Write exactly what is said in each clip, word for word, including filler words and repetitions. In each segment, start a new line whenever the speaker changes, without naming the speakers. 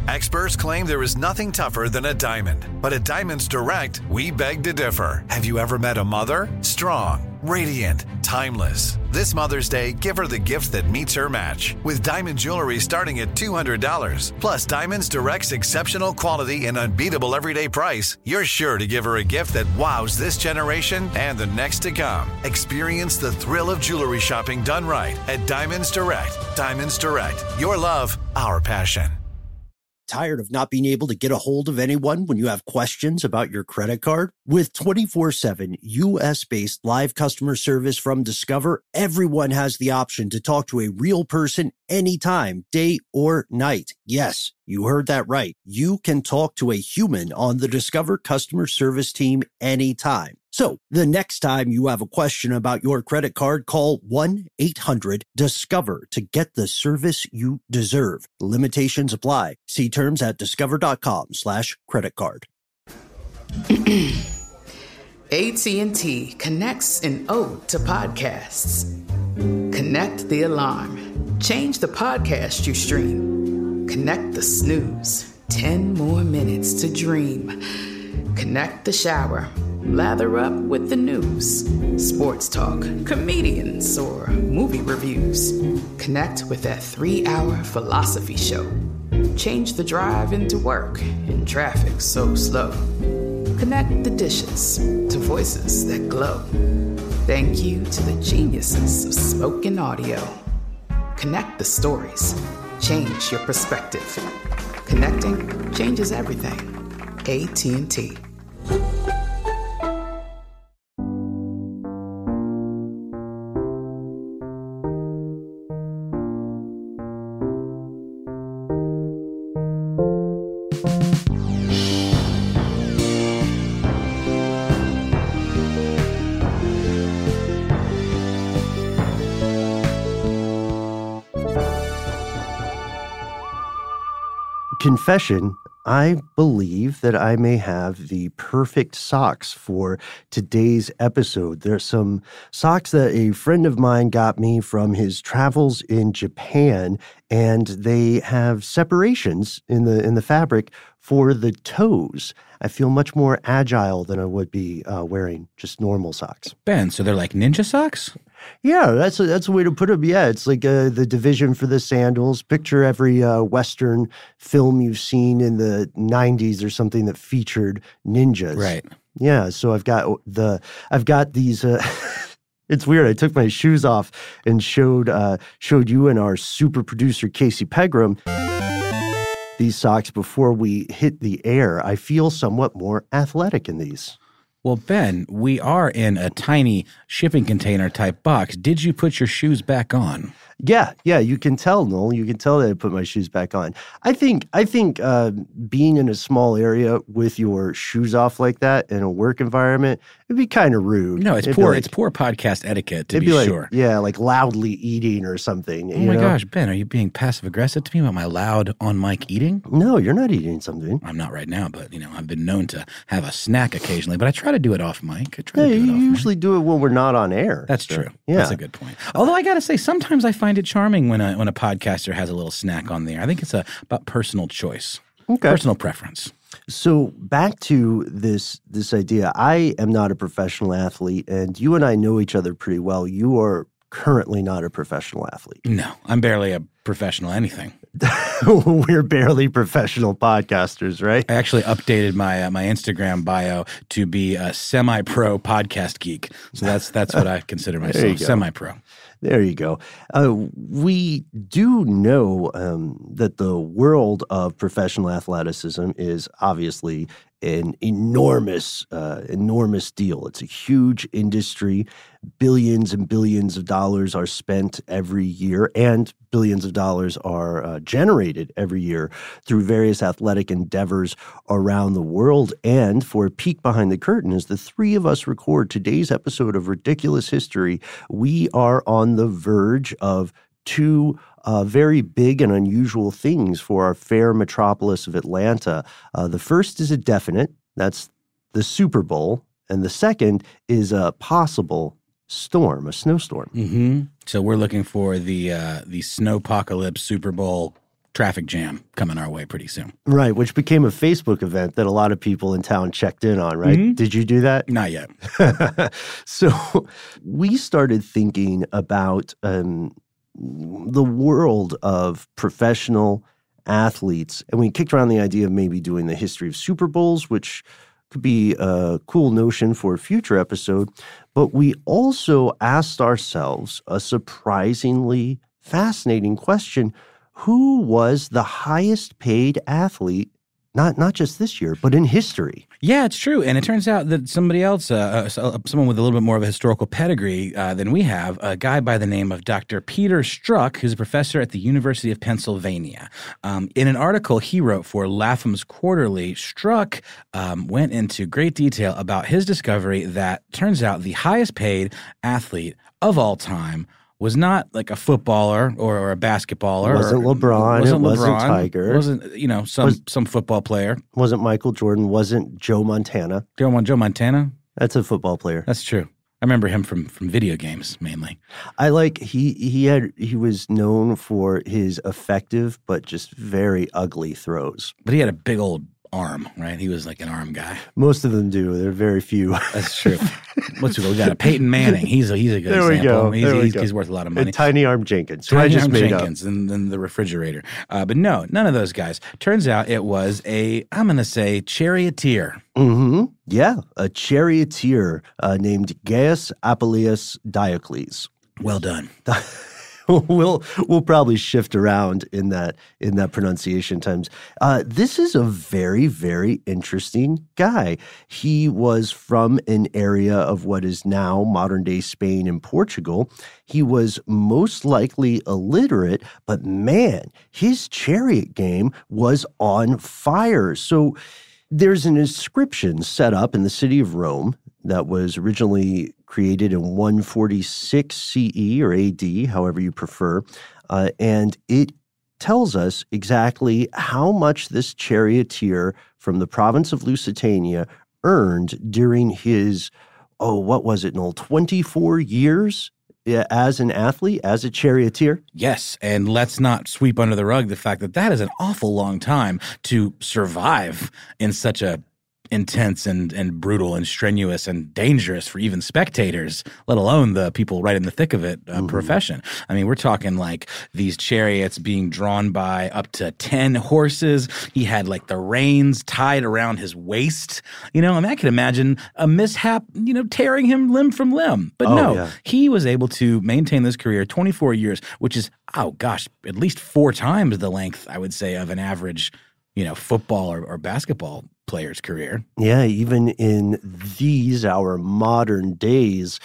Experts claim there is nothing tougher than a diamond. But at Diamonds Direct, we beg to differ. Have you ever met a mother? Strong, radiant, timeless. This Mother's Day, give her the gift that meets her match. With diamond jewelry starting at two hundred dollars. Plus, Diamonds Direct's exceptional quality and unbeatable everyday price, you're sure to give her a gift that wows this generation and the next to come. Experience the thrill of jewelry shopping done right at Diamonds Direct. Diamonds Direct. Your love, our passion.
Tired of not being able to get a hold of anyone when you have questions about your credit card? With twenty-four seven U S-based live customer service from Discover, everyone has the option to talk to a real person anytime, day or night. Yes, you heard that right. You can talk to a human on the Discover customer service team anytime. So the next time you have a question about your credit card, call one eight hundred discover to get the service you deserve. Limitations apply. See terms at discover.com slash credit card.
A T and T connects an ode to podcasts. Connect the alarm. Change the podcast you stream. Connect the snooze. Ten more minutes to dream. Connect the shower. Lather up with the news, sports talk, comedians, or movie reviews. Connect with that three-hour philosophy show. Change the drive into work in traffic so slow. Connect the dishes to voices that glow. Thank you to the geniuses of spoken audio. Connect the stories. Change your perspective. Connecting changes everything. A T and T.
Confession, I believe that I may have the perfect socks for today's episode. There's some socks that a friend of mine got me from his travels in Japan, and they have separations in the in the fabric for the toes. I feel much more agile than I would be uh, wearing just normal socks.
Ben, so they're like ninja socks?
Yeah, that's a, that's a way to put it. Yeah, it's like uh, the division for the sandals. Picture every uh, Western film you've seen in the nineties or something that featured ninjas.
Right.
Yeah, so I've got the I've got these. Uh, it's weird. I took my shoes off and showed uh, showed you and our super producer Casey Pegram these socks before we hit the air. I feel somewhat more athletic in these.
Well, Ben, we are in a tiny shipping container type box. Did you put your shoes back on?
Yeah, yeah, you can tell, Noel. You can tell that I put my shoes back on. I think I think uh, being in a small area with your shoes off like that in a work environment, it'd be kind of rude.
No, it's
it'd
poor.
Like,
it's poor podcast etiquette, to
it'd
be,
be like,
sure.
Yeah, like loudly eating or something.
Oh
you
my
know?
gosh, Ben, are you being passive aggressive to me about my loud on mic eating?
No, you're not eating something.
I'm not right now, but you know, I've been known to have a snack occasionally, but I try to do it off mic. I try
Yeah,
to do
you
it off
usually
mic.
do it when we're not on air.
That's
so,
true.
Yeah,
that's a good point. Although I got to say, sometimes I find it charming when a when a podcaster has a little snack on there. I think it's a, about personal choice,
okay.
personal preference.
So back to this this idea. I am not a professional athlete, and you and I know each other pretty well. You are currently not a professional athlete.
No, I'm barely a professional anything.
We're barely professional podcasters, right?
I actually updated my uh, my Instagram bio to be a semi-pro podcast geek. So that's that's what I consider myself, semi-pro.
There you go. Uh, we do know um, that the world of professional athleticism is obviously an enormous, uh, enormous deal. It's a huge industry. Billions and billions of dollars are spent every year, and billions of dollars are uh, generated every year through various athletic endeavors around the world. And for a peek behind the curtain, as the three of us record today's episode of Ridiculous History, we are on the verge of two uh, very big and unusual things for our fair metropolis of Atlanta. Uh, the first is a definite, that's the Super Bowl, and the second is a possible storm, a snowstorm.
Mm-hmm. So we're looking for the uh, the snowpocalypse Super Bowl traffic jam coming our way pretty soon.
Right, which became a Facebook event that a lot of people in town checked in on, right? Mm-hmm. Did you do that?
Not yet.
So we started thinking about um, the world of professional athletes, and we kicked around the idea of maybe doing the history of Super Bowls, which could be a cool notion for a future episode. But we also asked ourselves a surprisingly fascinating question. Who was the highest paid athlete, not not just this year, but in history?
Yeah, it's true. And it turns out that somebody else, uh, uh, someone with a little bit more of a historical pedigree uh, than we have, a guy by the name of Doctor Peter Strzok, who's a professor at the University of Pennsylvania. Um, in an article he wrote for Lapham's Quarterly, Strzok um, went into great detail about his discovery that turns out the highest paid athlete of all time was not like a footballer or, or a basketballer.
It wasn't
or,
LeBron.
Wasn't
it
LeBron,
wasn't Tiger.
It wasn't, you know, some
was,
some football player.
Wasn't Michael Jordan. Wasn't Joe Montana.
Joe, Joe Montana?
That's a football player.
That's true. I remember him from, from video games mainly.
I like he he had he was known for his effective but just very ugly throws.
But he had a big old arm, right? He was like an arm guy.
Most of them do. There are very few.
That's true. What's we got? A Peyton Manning. He's a he's a good
there
example.
We
he's,
go. There
he's,
we go.
he's worth a lot of money.
And Tiny Arm Jenkins.
Tiny
I just
Arm
made
Jenkins
up.
and then the refrigerator. Uh, but no, none of those guys. Turns out it was a, I'm going to say, charioteer.
Mm-hmm. Yeah, a charioteer uh, named Gaius Appius Diocles.
Well done.
we'll we'll probably shift around in that in that pronunciation times. Uh, this is a very, very interesting guy. He was from an area of what is now modern-day Spain and Portugal. He was most likely illiterate, but man, his chariot game was on fire. So there's an inscription set up in the city of Rome that was originally created in one forty-six C E or A D, however you prefer, uh, and it tells us exactly how much this charioteer from the province of Lusitania earned during his, oh, what was it, Noel, twenty-four years as an athlete, as a charioteer?
Yes, and let's not sweep under the rug the fact that that is an awful long time to survive in such a intense and, and brutal and strenuous and dangerous for even spectators, let alone the people right in the thick of it uh, mm-hmm. profession. I mean, we're talking like these chariots being drawn by up to ten horses. He had like the reins tied around his waist. You know, I mean, I can imagine a mishap, you know, tearing him limb from limb. But
oh,
no,
yeah.
he was able to maintain this career twenty-four years, which is, oh gosh, at least four times the length, I would say, of an average, you know, football or, or basketball player's career.
Yeah, even in these, our modern days,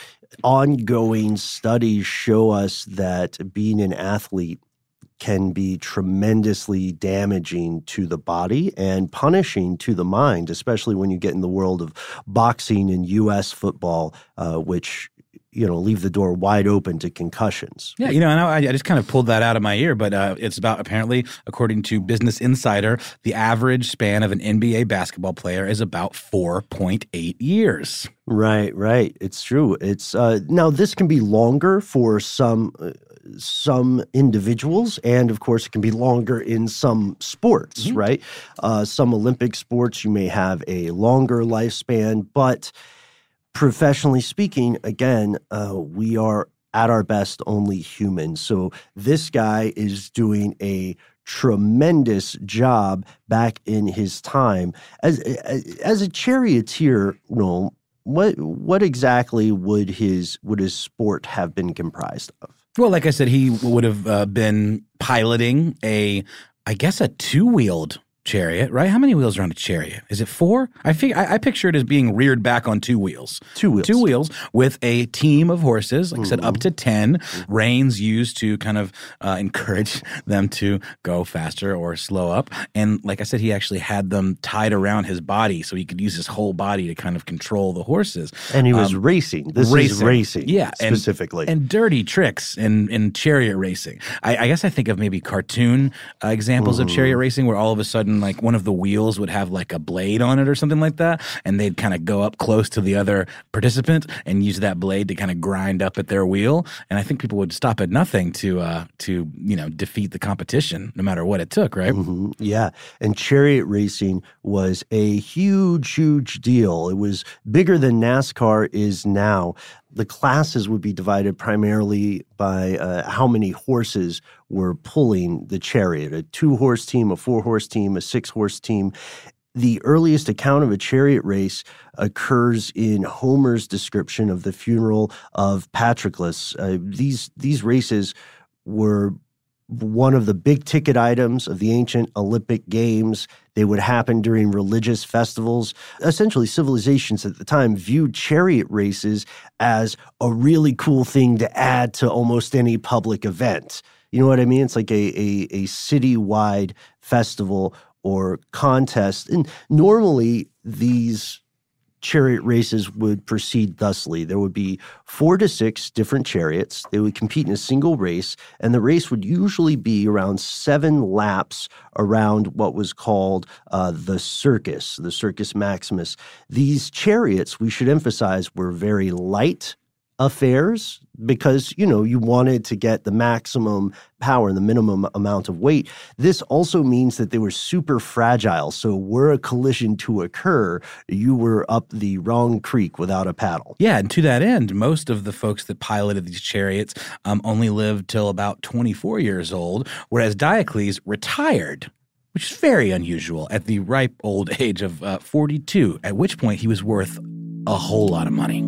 ongoing studies show us that being an athlete can be tremendously damaging to the body and punishing to the mind, especially when you get in the world of boxing and U S football, uh, which you know, leave the door wide open to concussions.
Yeah, you know, and I, I just kind of pulled that out of my ear, but uh, it's about, apparently, according to Business Insider, the average span of an N B A basketball player is about four point eight years.
Right, right. It's true. It's uh, now, this can be longer for some uh, some individuals, and of course, it can be longer in some sports, mm-hmm. right? Uh, some Olympic sports, you may have a longer lifespan, but professionally speaking, again, uh, we are at our best only human. So this guy is doing a tremendous job back in his time. As as a charioteer, Noel, what what exactly would his would his sport have been comprised of?
Well, like I said, he would have uh, been piloting a, I guess, a two-wheeled chariot, right? How many wheels are on a chariot? Is it four? I fig- I, I picture it as being reared back on two wheels.
Two wheels.
Two wheels with a team of horses, like
mm-hmm.
I said, up to ten, mm-hmm. reins used to kind of uh, encourage them to go faster or slow up. And like I said, he actually had them tied around his body so he could use his whole body to kind of control the horses.
And he was
um,
racing. This
racing.
is racing,
yeah,
specifically.
And, and dirty tricks in, in chariot racing. I, I guess I think of maybe cartoon uh, examples mm-hmm. of chariot racing where all of a sudden and like one of the wheels would have like a blade on it or something like that, and they'd kind of go up close to the other participant and use that blade to kind of grind up at their wheel. And I think people would stop at nothing to uh, to you know defeat the competition, no matter what it took, right?
Mm-hmm. Yeah, and chariot racing was a huge, huge deal. It was bigger than NASCAR is now. The classes would be divided primarily by uh, how many horses were pulling the chariot, a two-horse team, a four-horse team, a six-horse team. The earliest account of a chariot race occurs in Homer's description of the funeral of Patroclus. Uh, these, these races were one of the big ticket items of the ancient Olympic Games. They would happen during religious festivals. Essentially, civilizations at the time viewed chariot races as a really cool thing to add to almost any public event. You know what I mean? It's like a, a, a citywide festival or contest. And normally, these chariot races would proceed thusly. There would be four to six different chariots. They would compete in a single race, and the race would usually be around seven laps around what was called uh, the circus, the Circus Maximus. These chariots, we should emphasize, were very light affairs because, you know, you wanted to get the maximum power and the minimum amount of weight. This also means that they were super fragile. So were a collision to occur, you were up the wrong creek without a paddle.
Yeah, and to that end, most of the folks that piloted these chariots um, only lived till about twenty-four years old, whereas Diocles retired, which is very unusual, at the ripe old age of uh, forty-two, at which point he was worth a whole lot of money.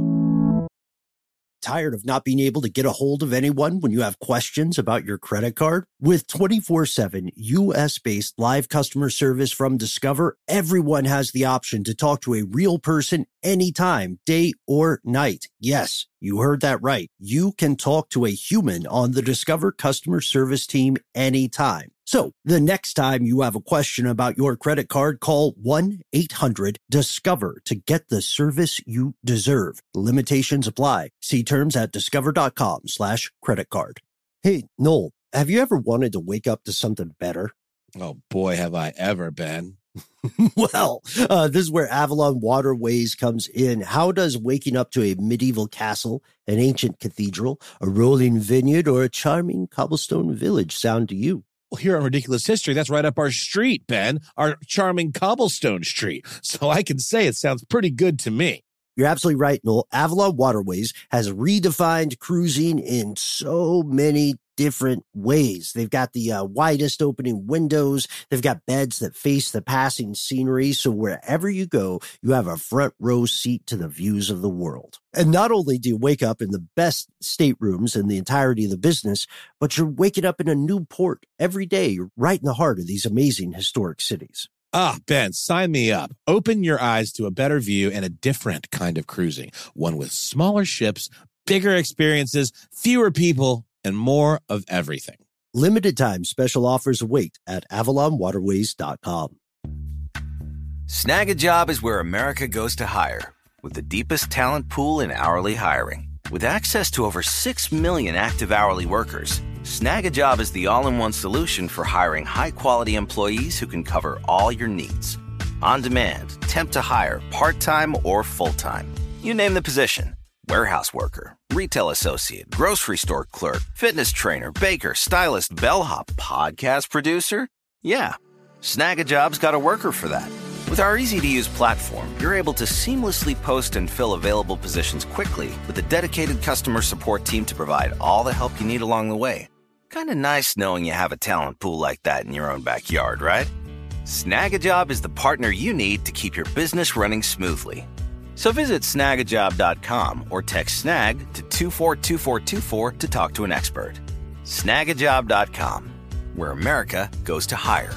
Tired of not being able to get a hold of anyone when you have questions about your credit card? With twenty-four seven U S-based live customer service from Discover, everyone has the option to talk to a real person anytime, day or night. Yes, you heard that right. You can talk to a human on the Discover customer service team anytime. So the next time you have a question about your credit card, call one eight hundred discover to get the service you deserve. Limitations apply. See terms at discover.com slash credit card. Hey, Noel, have you ever wanted to wake up to something better?
Oh, boy, have I ever been.
Well, uh, this is where Avalon Waterways comes in. How does waking up to a medieval castle, an ancient cathedral, a rolling vineyard, or a charming cobblestone village sound to you?
Well, here on Ridiculous History, that's right up our street, Ben, our charming cobblestone street. So I can say it sounds pretty good to me.
You're absolutely right, Noel. Avalon Waterways has redefined cruising in so many different ways. They've got the uh, widest opening windows. They've got beds that face the passing scenery. So wherever you go, you have a front row seat to the views of the world. And not only do you wake up in the best staterooms in the entirety of the business, but you're waking up in a new port every day. You're right in the heart of these amazing historic cities.
Ah, Ben, sign me up. Open your eyes to a better view and a different kind of cruising. One with smaller ships, bigger experiences, fewer people, and more of everything.
Limited time special offers await at avalon waterways dot com.
Snag a Job is where America goes to hire, with the deepest talent pool in hourly hiring. With access to over six million active hourly workers, Snag a Job is the all-in-one solution for hiring high-quality employees who can cover all your needs. On demand, temp to hire, part-time or full-time. You name the position. Warehouse worker, retail associate, grocery store clerk, fitness trainer, baker, stylist, bellhop, podcast producer. Yeah, Snag a Job's got a worker for that. With our easy-to-use platform, you're able to seamlessly post and fill available positions quickly with a dedicated customer support team to provide all the help you need along the way. Kind of nice knowing you have a talent pool like that in your own backyard, right? Snag a Job is the partner you need to keep your business running smoothly. So visit snag a job dot com or text SNAG to two four two four two four to talk to an expert. snag a job dot com, where America goes to hire.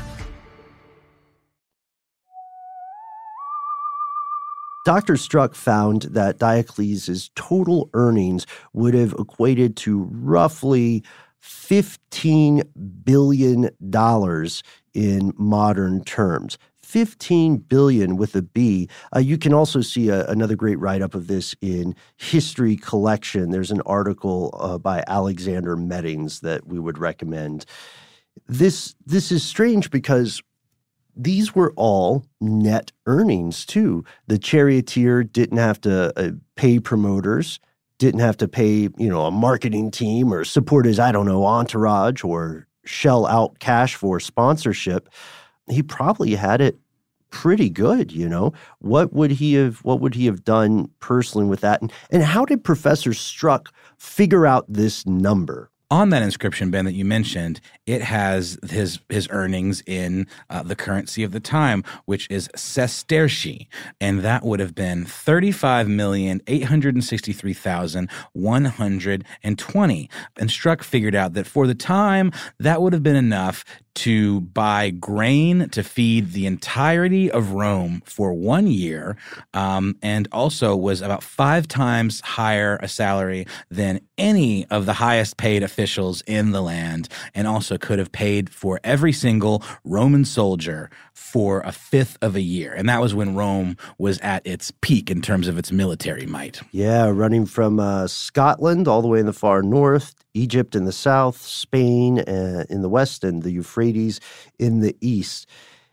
Doctor Struck found that Diocles' total earnings would have equated to roughly fifteen billion dollars in modern terms. fifteen billion dollars with a B. Uh, you can also see a, another great write-up of this in History Collection. There's an article uh, by Alexander Meddings that we would recommend. This, this is strange because these were all net earnings, too. The charioteer didn't have to uh, pay promoters, didn't have to pay, you know, a marketing team or support his, I don't know, entourage or shell out cash for sponsorship. He probably had it pretty good, you know. What would he have what would he have done personally with that? And, and how did Professor Struk figure out this number?
On that inscription, Ben, that you mentioned, it has his his earnings in uh, the currency of the time, which is sestertii, and that would have been thirty-five million eight hundred sixty-three thousand one hundred twenty. And Struk figured out that for the time, that would have been enough to buy grain to feed the entirety of Rome for one year, um, and also was about five times higher a salary than any of the highest paid officials in the land, and also could have paid for every single Roman soldier for a fifth of a year. And that was when Rome was at its peak in terms of its military might.
Yeah, running from uh, Scotland all the way in the far north, Egypt in the south, Spain uh, in the west, and the Euphrates in the east.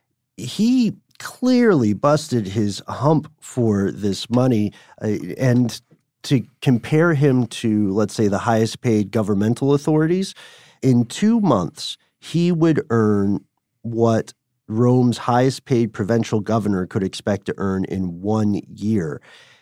He clearly busted his hump for this money, uh, and to compare him to, let's say, the highest paid governmental authorities, in two months, he would earn what Rome's highest paid provincial governor could expect to earn in one year.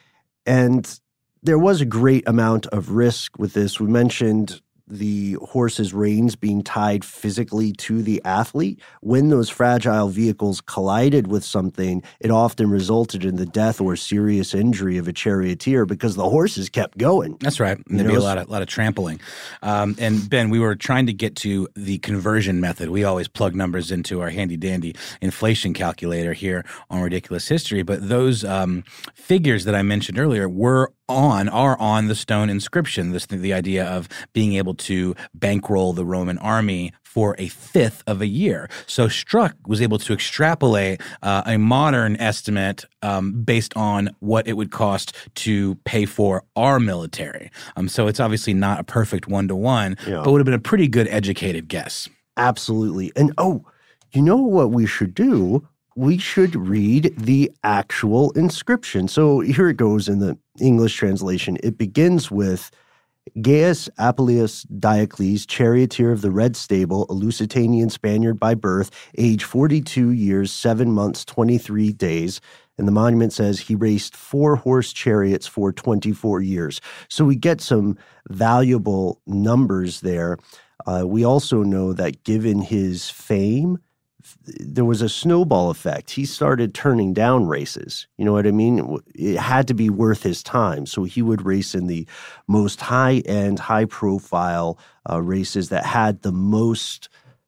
And there was a great amount of risk with this. We mentioned the horse's reins being tied physically to the athlete. When those fragile vehicles collided with something, it often resulted in the death or serious injury of a charioteer because the horses kept going.
That's right. And there'd be a lot of, lot of trampling. Um, and Ben, we were trying to get to the conversion method. We always plug numbers into our handy-dandy inflation calculator here on Ridiculous History. But those um, figures that I mentioned earlier were on are on the stone inscription. This the idea of being able to bankroll the Roman army for a fifth of a year. So Struk was able to extrapolate uh, a modern estimate um, based on what it would cost to pay for our military. Um, so it's obviously not a perfect one-to-one,
yeah.
but would have been a pretty good educated guess.
Absolutely. And oh, you know what we should do? We should read the actual inscription. So here it goes in the English translation. It begins with Gaius Appius Diocles, charioteer of the Red Stable, a Lusitanian Spaniard by birth, age forty-two years, seven months, twenty-three days. And the monument says he raced four-horse chariots for twenty-four years. So we get some valuable numbers there. Uh, we also know that given his fame, there was a snowball effect. He started turning down races. You know what I mean? It had to be worth his time. So he would race in the most high-end, high-profile uh, races that had the most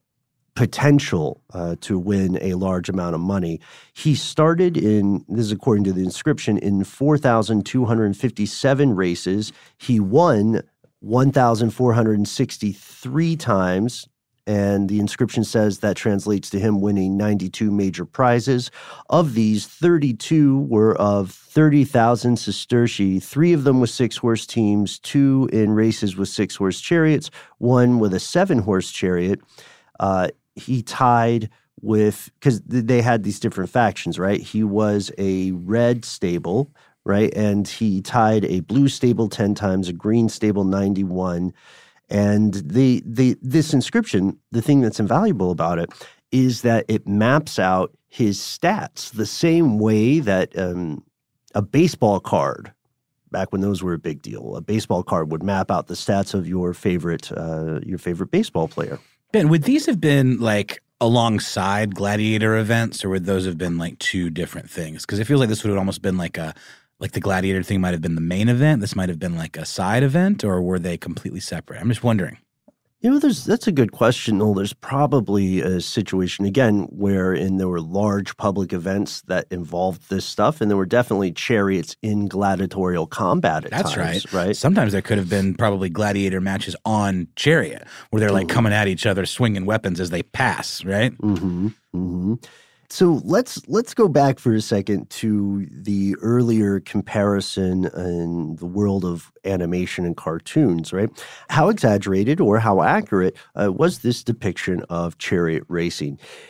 potential uh, to win a large amount of money. He started in, this is according to the inscription, in four thousand two hundred fifty-seven races. He won one thousand four hundred sixty-three times. And the inscription says that translates to him winning ninety-two major prizes. Of these, thirty-two were of thirty thousand sestertii, three of them with six-horse teams, two in races with six-horse chariots, one with a seven-horse chariot. Uh, he tied with, because they had these different factions, right? He was a red stable, right? And he tied a blue stable ten times, a green stable ninety-one. And the the this inscription, the thing that's invaluable about it is that it maps out his stats the same way that um, a baseball card, back when those were a big deal, a baseball card would map out the stats of your favorite uh, your favorite baseball player.
Ben, would these have been like alongside gladiator events, or would those have been like two different things? Because it feels like this would have almost been like a Like the gladiator thing might have been the main event. This might have been like a side event, or were they completely separate? I'm just wondering.
You know, there's that's a good question. Noel. There's probably a situation, again, wherein there were large public events that involved this stuff, and there were definitely chariots in gladiatorial combat at
That's
times.
right.
right?
Sometimes there could have been probably gladiator matches on chariot, where they're like coming at each other, swinging weapons as they pass, right?
Mm-hmm. Mm-hmm. So let's let's go back for a second to the earlier comparison in the world of animation and cartoons, right? How exaggerated or how accurate uh, was this depiction of chariot racing?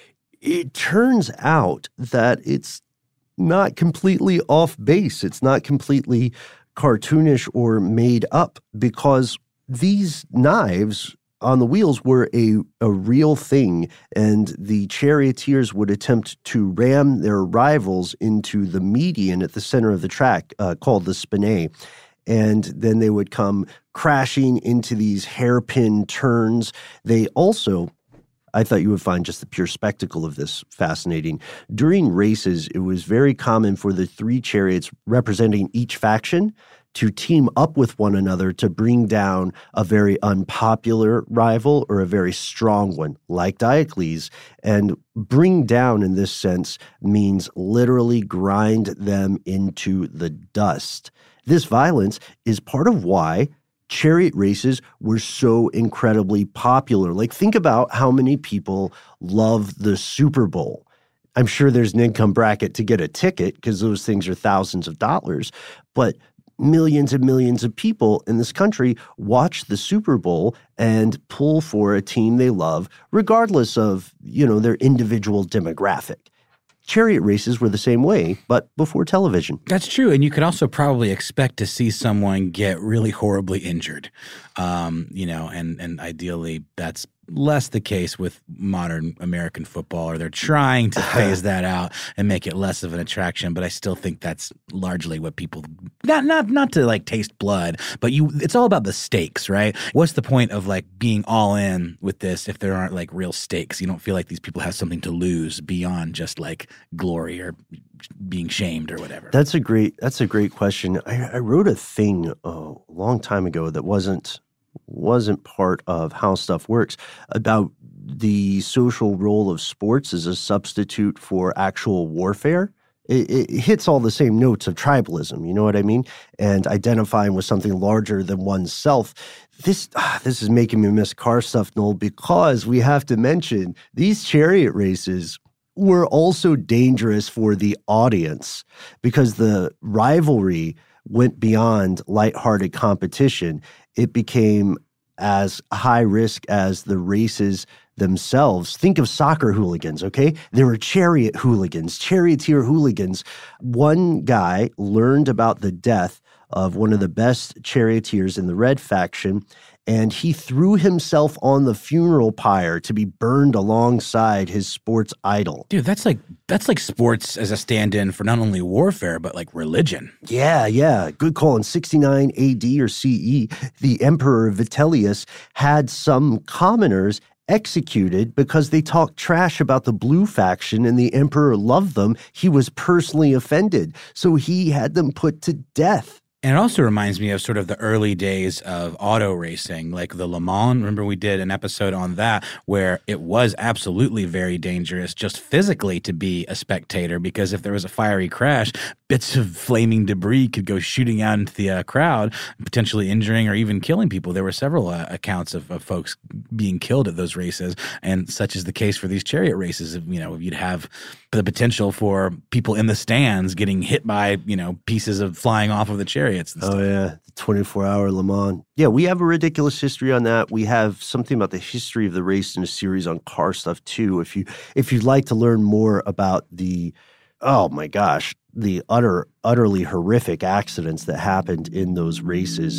it turns out that it's not completely off base. It's not completely cartoonish or made up, because these knives on the wheels were a, a real thing, and the charioteers would attempt to ram their rivals into the median at the center of the track, uh, called the spinae. And then they would come crashing into these hairpin turns. They also, I thought you would find just the pure spectacle of this fascinating. During races, it was very common for the three chariots representing each faction to team up with one another to bring down a very unpopular rival or a very strong one, like Diocles. And bring down in this sense means literally grind them into the dust. This violence is part of why chariot races were so incredibly popular. Like, think about how many people love the Super Bowl. I'm sure there's an income bracket to get a ticket because those things are thousands of dollars, but millions and millions of people in this country watch the Super Bowl and pull for a team they love, regardless of, you know, their individual demographic. Chariot races were the same way, but before television.
That's true. And you could also probably expect to see someone get really horribly injured. Um, you know, and, and ideally that's less the case with modern American football, or they're trying to phase that out and make it less of an attraction. But I still think that's largely what people not not not to like taste blood, but you it's all about the stakes, right? What's the point of like being all in with this if there aren't like real stakes? You don't feel like these people have something to lose beyond just like glory or being shamed or whatever.
That's a great that's a great question. I, I wrote a thing oh, a long time ago that wasn't wasn't part of How Stuff Works about the social role of sports as a substitute for actual warfare. It, it hits all the same notes of tribalism, you know what I mean? And identifying with something larger than oneself. This ah, this is making me miss car stuff, Noel, because we have to mention these chariot races were also dangerous for the audience because the rivalry went beyond lighthearted competition. It became as high risk as the races themselves. Think of soccer hooligans, okay? There were chariot hooligans, charioteer hooligans. One guy learned about the death of one of the best charioteers in the Red faction, and he threw himself on the funeral pyre to be burned alongside his sports idol.
Dude, that's like that's like sports as a stand-in for not only warfare, but like religion.
Yeah, yeah. Good call. In sixty-nine A D or C E, the Emperor Vitellius had some commoners executed because they talked trash about the blue faction and the emperor loved them. He was personally offended, so he had them put to death.
And it also reminds me of sort of the early days of auto racing, like the Le Mans. Remember we did an episode on that where it was absolutely very dangerous just physically to be a spectator, because if there was a fiery crash, bits of flaming debris could go shooting out into the uh, crowd, potentially injuring or even killing people. There were several uh, accounts of, of folks being killed at those races, and such is the case for these chariot races. You know, you'd have the potential for people in the stands getting hit by, you know, pieces of flying off of the chariots.
Oh, yeah. The twenty-four hour Le Mans. Yeah, we have a ridiculous history on that. We have something about the history of the race in a series on car stuff, too. If, you, if you'd like to learn more about the, oh, my gosh, the utter, utterly horrific accidents that happened in those races.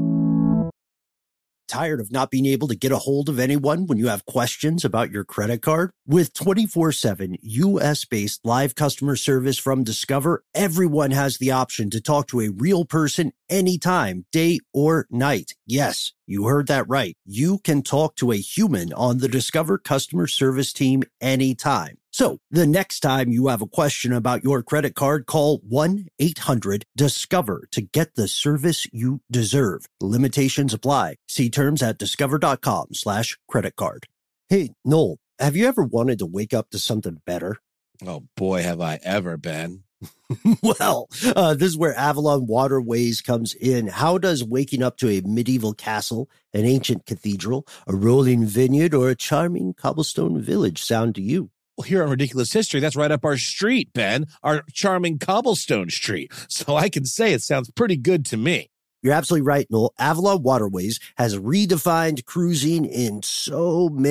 Tired of not being able to get a hold of anyone when you have questions about your credit card? With twenty-four seven U S-based live customer service from Discover, everyone has the option to talk to a real person anytime, day or night. Yes, you heard that right. You can talk to a human on the Discover customer service team anytime. So the next time you have a question about your credit card, call one eight hundred discover to get the service you deserve. Limitations apply. See terms at discover.com slash credit card. Hey, Noel, have you ever wanted to wake up to something better?
Oh, boy, have I ever been.
Well, uh, this is where Avalon Waterways comes in. How does waking up to a medieval castle, an ancient cathedral, a rolling vineyard, or a charming cobblestone village sound to you?
Well, here on Ridiculous History, that's right up our street, Ben, our charming cobblestone street. So I can say it sounds pretty good to me.
You're absolutely right, Noel. Avalon Waterways has redefined cruising in so many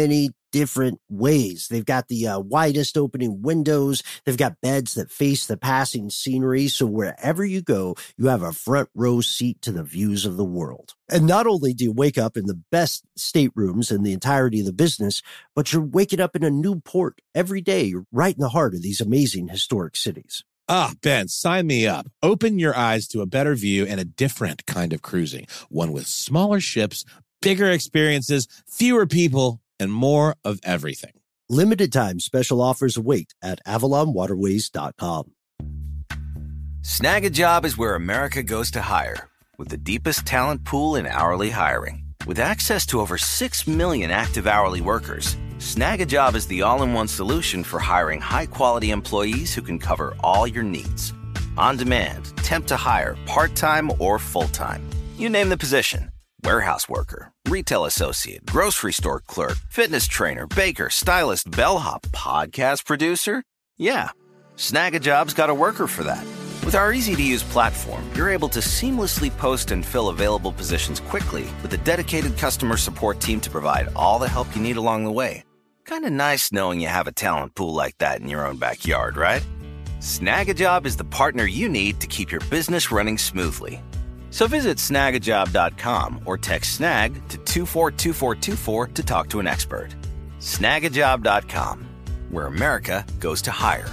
different ways. They've got the uh, widest opening windows. They've got beds that face the passing scenery. So wherever you go, you have a front row seat to the views of the world. And not only do you wake up in the best staterooms in the entirety of the business, but you're waking up in a new port every day. You're right in the heart of these amazing historic cities.
Ah, Ben, sign me up. Open your eyes to a better view and a different kind of cruising. One with smaller ships, bigger experiences, fewer people, and more of everything.
Limited time special offers await at avalon waterways dot com.
Snag a Job is where America goes to hire, with the deepest talent pool in hourly hiring. With access to over six million active hourly workers, Snag a Job is the all-in-one solution for hiring high-quality employees who can cover all your needs. On demand, temp to hire, part-time or full-time. You name the position. Warehouse worker, retail associate, grocery store clerk, fitness trainer, baker, stylist, bellhop, podcast producer? Yeah, Snag a Job's got a worker for that. With our easy-to-use platform, you're able to seamlessly post and fill available positions quickly with a dedicated customer support team to provide all the help you need along the way. Kind of nice knowing you have a talent pool like that in your own backyard, right? Snag a Job is the partner you need to keep your business running smoothly. So visit snag a job dot com or text snag to two four two four two four to talk to an expert. snag a job dot com, where America goes to hire.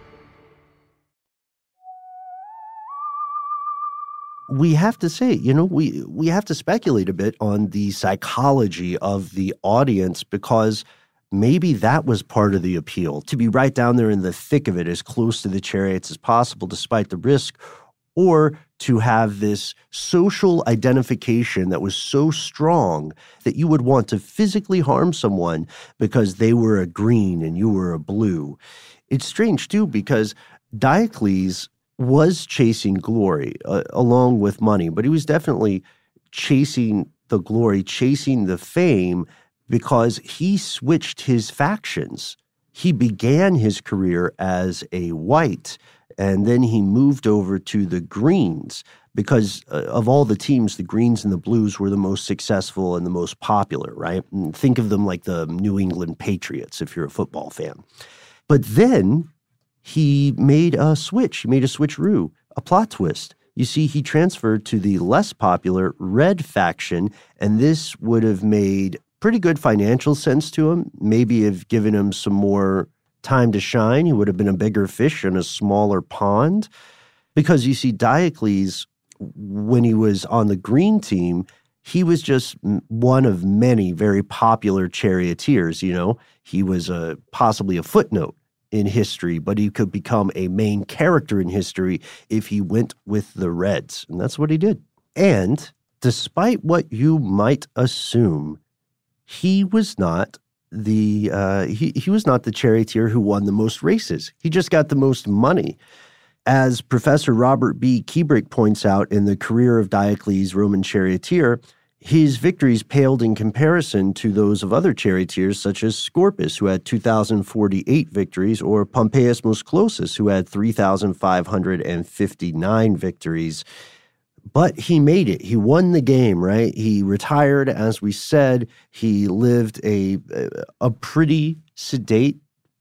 We have to say, you know, we, we have to speculate a bit on the psychology of the audience, because maybe that was part of the appeal, to be right down there in the thick of it, as close to the chariots as possible, despite the risk, or to have this social identification that was so strong that you would want to physically harm someone because they were a green and you were a blue. It's strange, too, because Diocles was chasing glory uh, along with money, but he was definitely chasing the glory, chasing the fame, because he switched his factions. He began his career as a white, and then he moved over to the Greens because uh, of all the teams, the Greens and the Blues were the most successful and the most popular, right? And think of them like the New England Patriots if you're a football fan. But then he made a switch. He made a switcheroo, a plot twist. You see, he transferred to the less popular Red faction, and this would have made pretty good financial sense to him, maybe have given him some more time to shine. He would have been a bigger fish in a smaller pond. Because you see, Diocles, when he was on the green team, he was just one of many very popular charioteers, you know. He was a, possibly a footnote in history, but he could become a main character in history if he went with the Reds. And that's what he did. And despite what you might assume, he was not the uh, he, he was not the charioteer who won the most races. He just got the most money. As Professor Robert B. Keebrick points out in The Career of Diocles, Roman Charioteer, his victories paled in comparison to those of other charioteers such as Scorpus, who had two thousand forty-eight victories, or Pompeius Musclosus, who had three thousand five hundred fifty-nine victories. But he made it. He won the game, right? He retired, as we said. He lived a a pretty sedate,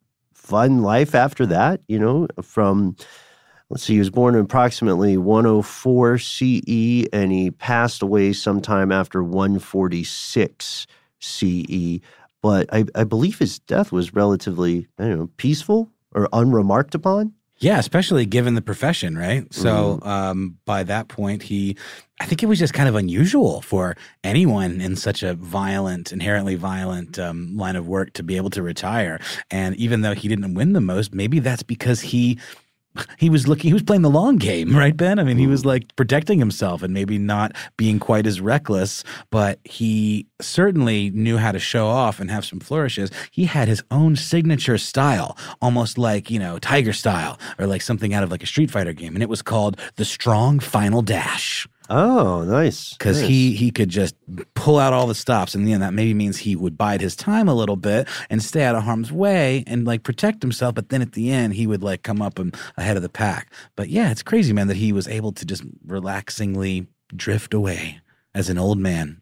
fun life after that, you know, from, let's see, he was born in approximately one oh four C E, and he passed away sometime after one forty-six C E. But I, I believe his death was relatively, I don't know, peaceful or unremarked upon.
Yeah, especially given the profession, right? So mm-hmm. um, by that point, he, I think it was just kind of unusual for anyone in such a violent, inherently violent um, line of work to be able to retire. And even though he didn't win the most, maybe that's because he he was looking, he was playing the long game, right, Ben? I mean, he was like protecting himself and maybe not being quite as reckless, but he certainly knew how to show off and have some flourishes. He had his own signature style, almost like, you know, Tiger style, or like something out of like a Street Fighter game. And it was called the Strong Final Dash.
Oh, nice.
Because
nice.
he he could just pull out all the stops. And then that maybe means he would bide his time a little bit and stay out of harm's way and like protect himself. But then at the end, he would like come up and ahead of the pack. But yeah, it's crazy, man, that he was able to just relaxingly drift away as an old man of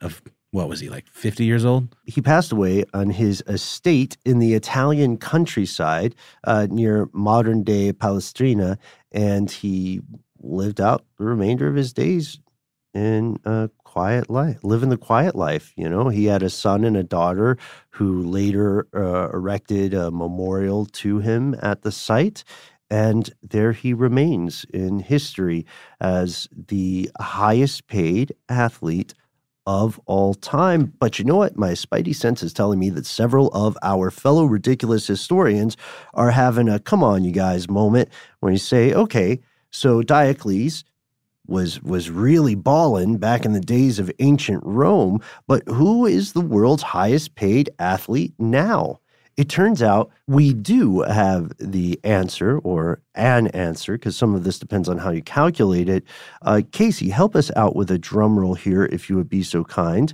what was he, like fifty years old?
He passed away on his estate in the Italian countryside uh, near modern-day Palestrina, and he lived out the remainder of his days in a quiet life, living the quiet life. You know, he had a son and a daughter who later uh, erected a memorial to him at the site. And there he remains in history as the highest paid athlete of all time. But you know what? My spidey sense is telling me that several of our fellow ridiculous historians are having a come on, you guys moment when you say, okay, so Diocles was was really balling back in the days of ancient Rome, but who is the world's highest paid athlete now? It turns out we do have the answer, or an answer, because some of this depends on how you calculate it. Uh, Casey, help us out with a drum roll here, if you would be so kind.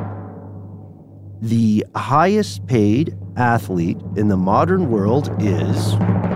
The highest paid athlete in the modern world is...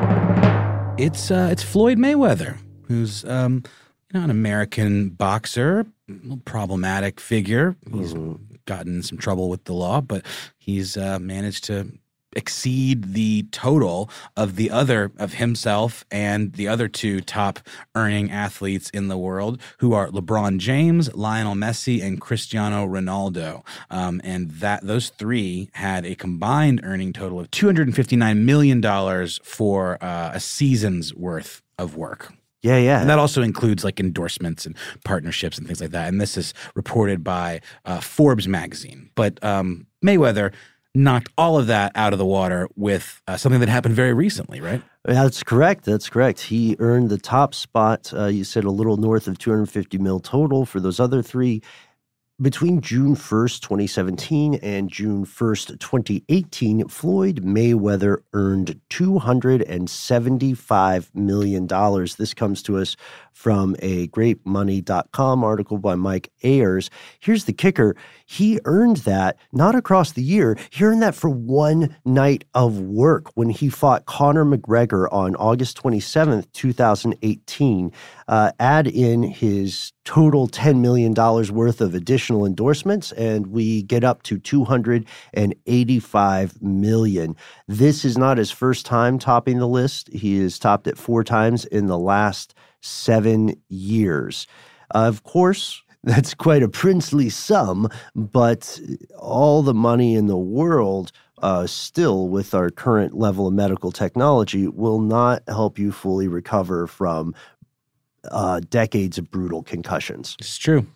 It's uh, it's Floyd Mayweather, who's um, you know, an American boxer, problematic figure. He's mm-hmm. gotten in some trouble with the law, but he's uh, managed to exceed the total of the other, of himself and the other two top earning athletes in the world, who are LeBron James, Lionel Messi, and Cristiano Ronaldo. Um, and that those three had a combined earning total of two hundred fifty-nine million dollars for uh, a season's worth of work.
Yeah, yeah.
And that also includes like endorsements and partnerships and things like that. And this is reported by uh, Forbes magazine. But um, Mayweather knocked all of that out of the water with uh, something that happened very recently, right?
That's correct. That's correct. He earned the top spot. Uh, you said a little north of two hundred fifty mil total for those other three. Between June first, twenty seventeen and June first, twenty eighteen, Floyd Mayweather earned two hundred seventy-five million dollars. This comes to us from a great money dot com article by Mike Ayers. Here's the kicker. He earned that not across the year. He earned that for one night of work when he fought Conor McGregor on August twenty-seventh, twenty eighteen. Uh, add in his total ten million dollars worth of additional endorsements, and we get up to two hundred eighty-five million dollars. This is not his first time topping the list. He has topped it four times in the last seven years. Uh, of course, that's quite a princely sum, but all the money in the world uh, still, with our current level of medical technology, will not help you fully recover from uh, decades of brutal concussions.
It's true.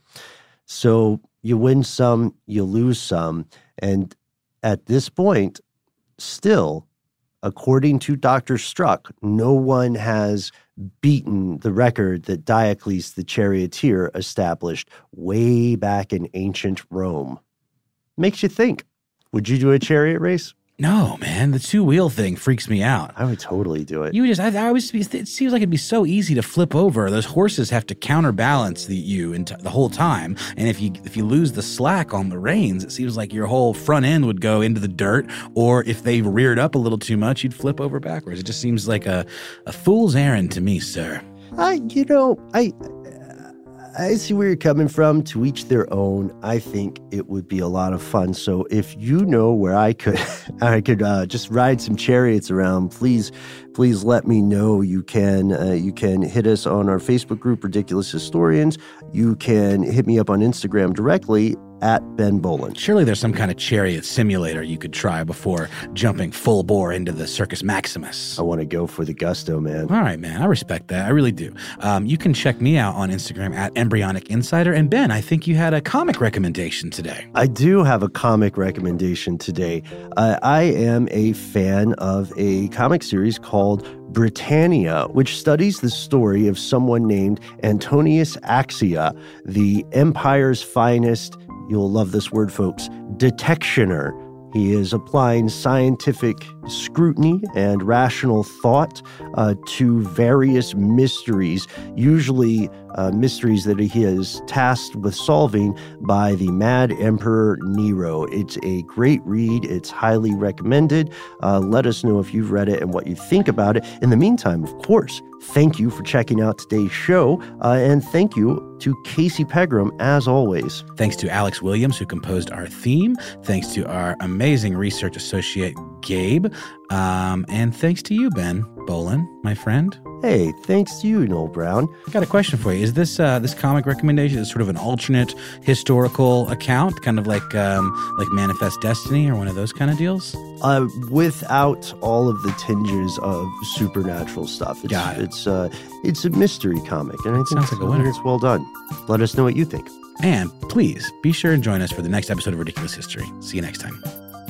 So you win some, you lose some. And at this point, still, according to Doctor Struck, no one has beaten the record that Diocles the charioteer established way back in ancient Rome. Makes you think. Would you do a chariot race?
No, man. The two-wheel thing freaks me out.
I would totally do it.
You just, I, I always, it seems like it'd be so easy to flip over. Those horses have to counterbalance the, you ent- the whole time. And if you if you lose the slack on the reins, it seems like your whole front end would go into the dirt. Or if they reared up a little too much, you'd flip over backwards. It just seems like a, a fool's errand to me, sir.
I, you know, I... I see where you're coming from. To each their own. I think it would be a lot of fun. So if you know where I could, I could uh, just ride some chariots around, please, please let me know. You can, uh, you can hit us on our Facebook group, Ridiculous Historians. You can hit me up on Instagram directly at Ben Bowlin.
Surely there's some kind of chariot simulator you could try before jumping full bore into the Circus Maximus.
I want to go for the gusto, man.
All right, man. I respect that. I really do. Um, you can check me out on Instagram at Embryonic Insider. And Ben, I think you had a comic recommendation today.
I do have a comic recommendation today. Uh, I am a fan of a comic series called Britannia, which studies the story of someone named Antonius Axia, the Empire's finest, you'll love this word, folks, detectioner. He is applying scientific scrutiny and rational thought uh, to various mysteries, usually uh, mysteries that he is tasked with solving by the mad Emperor Nero. It's a great read. It's highly recommended. Uh, let us know if you've read it and what you think about it. In the meantime, of course, thank you for checking out today's show, uh, and thank you to Casey Pegram, as always.
Thanks to Alex Williams, who composed our theme. Thanks to our amazing research associate, Gabe. Um, and thanks to you, Ben Bowlin, my friend.
Hey, thanks to you, Noel Brown.
I got a question for you. Is this uh, this comic recommendation is sort of an alternate historical account, kind of like um, like Manifest Destiny or one of those kind of deals?
Uh, without all of the tinges of supernatural stuff. It's,
Got it.
It's, uh, it's a mystery comic, and I think,
Sounds like a
I think
winner.
it's well done. Let us know what you think.
And please be sure and join us for the next episode of Ridiculous History. See you next time.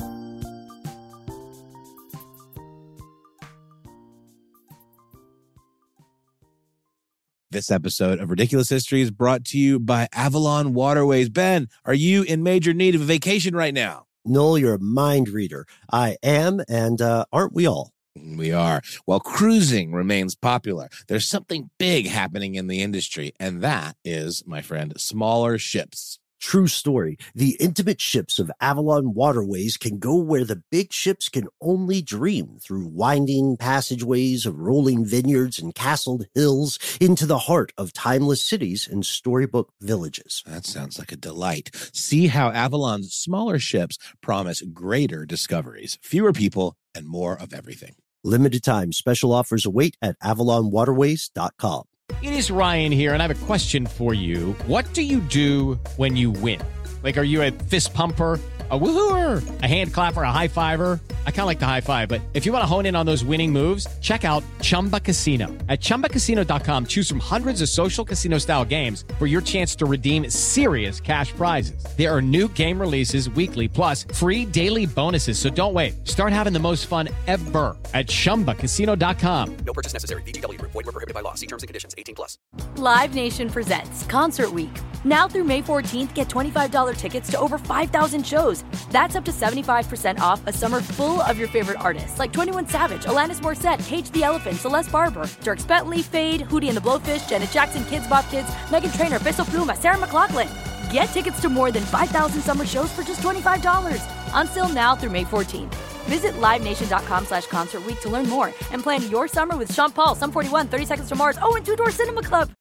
This episode of Ridiculous History is brought to you by Avalon Waterways. Ben, are you in major need of a vacation right now?
Noel, you're a mind reader. I am, and uh, aren't we all?
We are. While cruising remains popular, there's something big happening in the industry, and that is, my friend, smaller ships.
True story. The intimate ships of Avalon Waterways can go where the big ships can only dream, through winding passageways of rolling vineyards and castled hills into the heart of timeless cities and storybook villages.
That sounds like a delight. See how Avalon's smaller ships promise greater discoveries, fewer people, and more of everything.
Limited time special offers await at avalon waterways dot com.
It is Ryan here, and I have a question for you. What do you do when you win? Like, are you a fist pumper, a woo-hooer, a hand clapper, a high-fiver? I kind of like the high-five, but if you want to hone in on those winning moves, check out Chumba Casino. At chumba casino dot com, choose from hundreds of social casino-style games for your chance to redeem serious cash prizes. There are new game releases weekly, plus free daily bonuses, so don't wait. Start having the most fun ever at chumba casino dot com.
No purchase necessary. V G W. Void where prohibited by law. See terms and conditions. eighteen plus.
Live Nation presents Concert Week. Now through May fourteenth, get twenty-five dollars tickets to over five thousand shows. That's up to seventy-five percent off a summer full of your favorite artists like twenty-one Savage, Alanis Morissette, Cage the Elephant, Celeste Barber, Dierks Bentley, Fade, Hootie and the Blowfish, Janet Jackson, Kids Bop Kids, Meghan Trainor, Peso Pluma, Sarah McLachlan. Get tickets to more than five thousand summer shows for just twenty-five dollars. Until now through May fourteenth. Visit live nation dot com slash concert week to learn more and plan your summer with Sean Paul, Sum forty-one, thirty Seconds to Mars, oh, and Two Door Cinema Club.